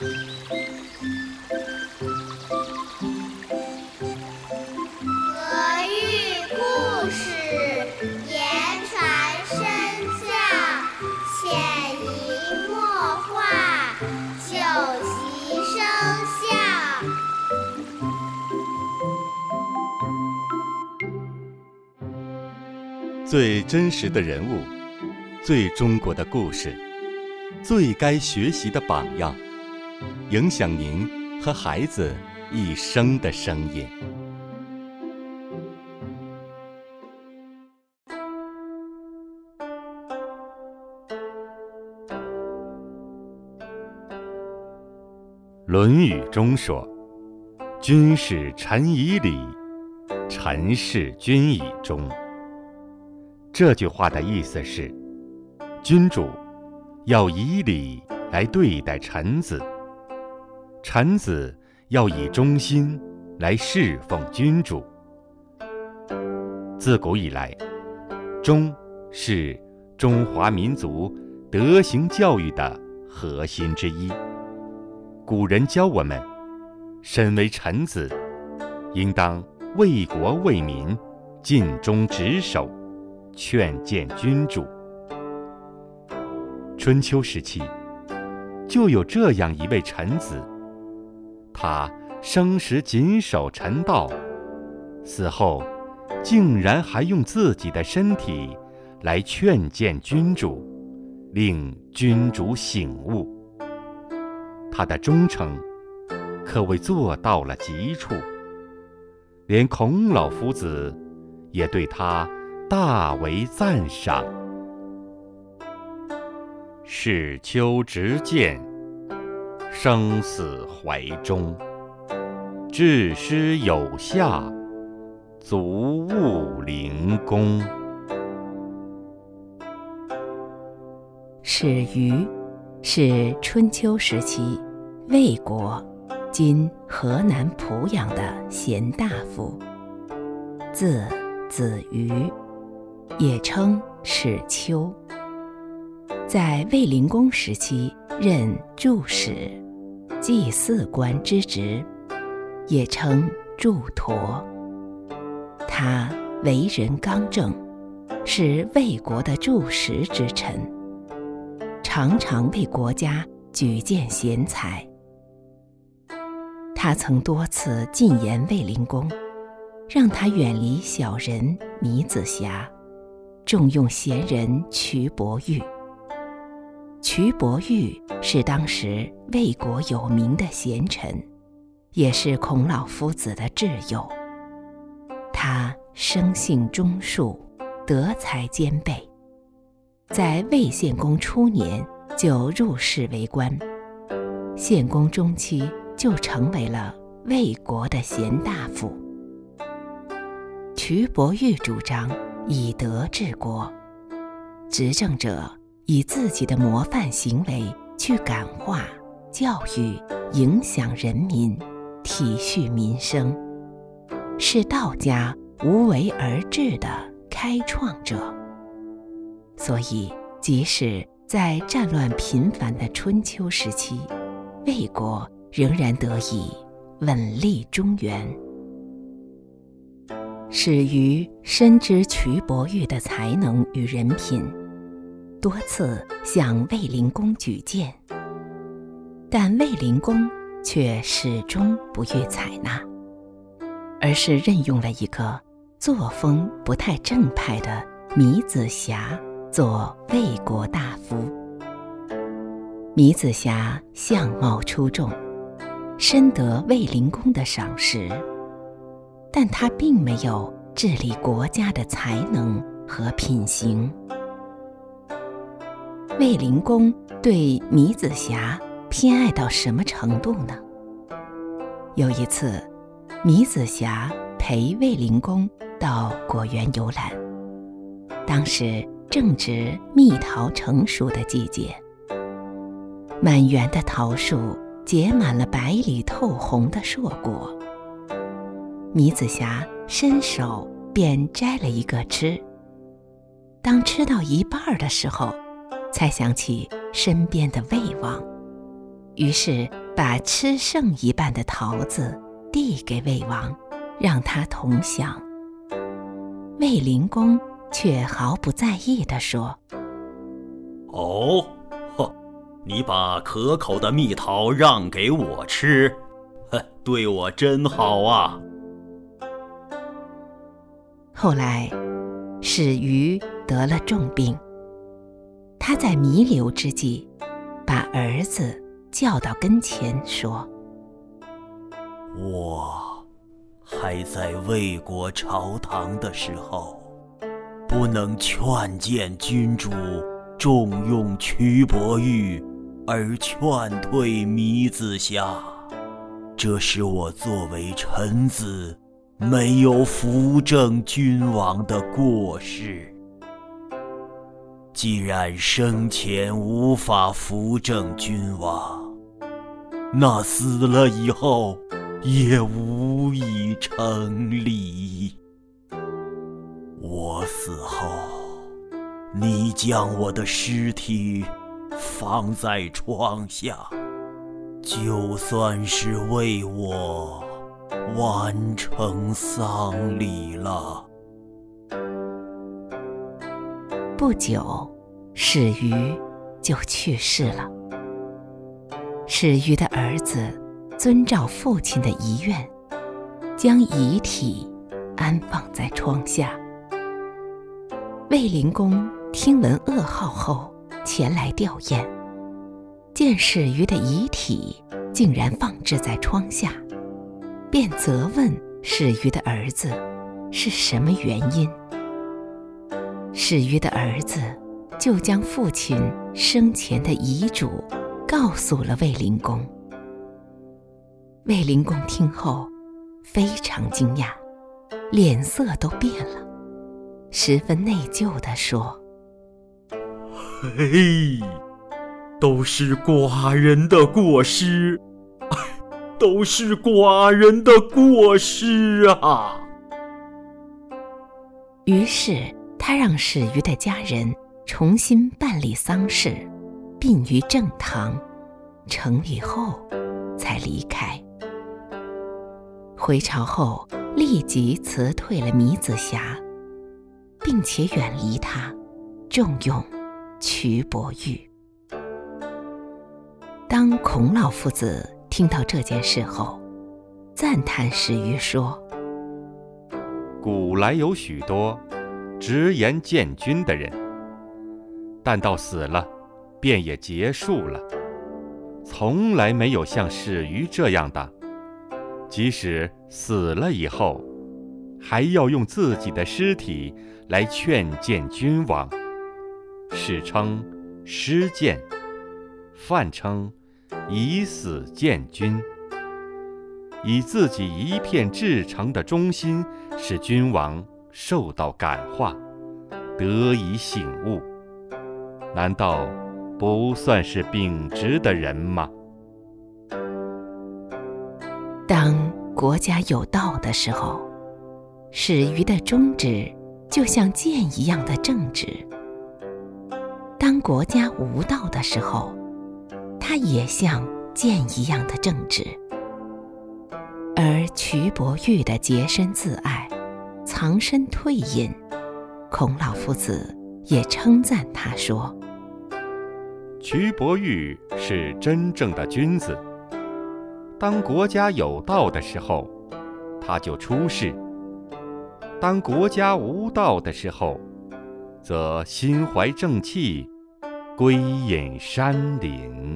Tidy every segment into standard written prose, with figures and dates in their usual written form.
俄语故事言传身教，潜移默化，久习生效。 最真实的人物，最中国的故事，最该学习的榜样，影响您和孩子一生的声音。《论语》中说：“君使臣以礼，臣事君以忠。”这句话的意思是，君主要以礼来对待臣子，臣子要以忠心来侍奉君主。自古以来，忠是中华民族德行教育的核心之一。古人教我们，身为臣子，应当为国为民，尽忠职守，劝谏君主。春秋时期，就有这样一位臣子，他生时谨守臣道，死后竟然还用自己的身体来劝谏君主，令君主醒悟。他的忠诚可谓做到了极处，连孔老夫子也对他大为赞赏。事丘直谏，生死怀中，治师有下，足务灵功。 史瑜是春秋时期魏国今河南濮阳的贤大夫，字子瑜，也称史丘。在卫灵公时期任柱史、祭祀官之职，也称柱陀。他为人刚正，是魏国的柱石之臣，常常为国家举荐贤才。他曾多次进言卫灵公，让他远离小人糜子瑕，重用贤人蘧伯玉。蘧伯玉是当时魏国有名的贤臣，也是孔老夫子的挚友。他生性忠恕，德才兼备，在魏献公初年就入仕为官，献公中期就成为了魏国的贤大夫。蘧伯玉主张以德治国，执政者以自己的模范行为去感化、教育、影响人民，体恤民生，是道家无为而治的开创者。所以即使在战乱频繁的春秋时期，魏国仍然得以稳立中原。史瑜深知蘧伯玉的才能与人品，多次向卫灵公举荐，但卫灵公却始终不予采纳，而是任用了一个作风不太正派的糜子瑕做魏国大夫。糜子瑕相貌出众，深得卫灵公的赏识，但他并没有治理国家的才能和品行。卫灵公对糜子瑕偏爱到什么程度呢？有一次，糜子瑕陪卫灵公到果园游览，当时正值蜜桃成熟的季节，满园的桃树结满了白里透红的硕果。糜子瑕伸手便摘了一个吃，当吃到一半的时候，才想起身边的魏王，于是把吃剩一半的桃子递给魏王，让他同享。卫灵公却毫不在意地说： 哦，你把可口的蜜桃让给我吃，对我真好啊。 后来史鱼得了重病，他在弥留之际把儿子叫到跟前说： 我还在魏国朝堂的时候，不能劝谏君主重用瞿伯玉而劝退糜子瑕，这是我作为臣子没有扶正君王的过失。既然生前无法扶正君王，那死了以后也无以成立。我死后，你将我的尸体放在床下，就算是为我完成丧礼了。 不久，史鱼就去世了。史鱼的儿子遵照父亲的遗愿，将遗体安放在窗下。卫灵公听闻噩耗后前来吊唁，见史鱼的遗体竟然放置在窗下，便责问史鱼的儿子是什么原因。史鱼的儿子就将父亲生前的遗嘱告诉了卫灵公。卫灵公听后非常惊讶，脸色都变了，十分内疚地说： 嘿，都是寡人的过失，都是寡人的过失啊！ 于是他让史鱼的家人重新办理丧事，殡于正堂，成礼后才离开。回朝后立即辞退了糜子瑕，并且远离他，重用瞿伯玉。当孔老夫子听到这件事后，赞叹史鱼说： 古来有许多直言见君的人，但到死了便也结束了，从来没有像史鱼这样的，即使死了以后还要用自己的尸体来劝谏君王，史称失谏，范称以死谏君，以自己一片至诚的忠心使君王受到感化，得以醒悟，难道不算是秉直的人吗？ 当国家有道的时候，史鱼的忠直就像剑一样的正直；当国家无道的时候，他也像剑一样的正直。而瞿伯玉的洁身自爱、藏身退隐，孔老夫子也称赞他说： 瞿伯玉是真正的君子，当国家有道的时候，他就出仕；当国家无道的时候，则心怀正气，归隐山林。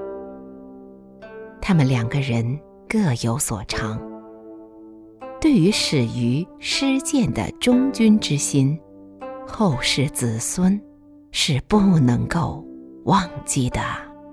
他们两个人各有所长，对于史鱼失谏的忠君之心，后世子孙是不能够忘记的。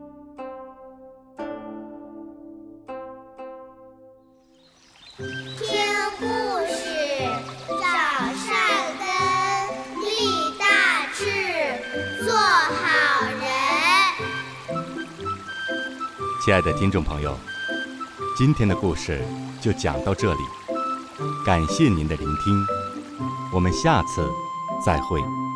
听故事，长善根，立大志，做好人。 亲爱的听众朋友，今天的故事就讲到这里，感谢您的聆听，我们下次再会。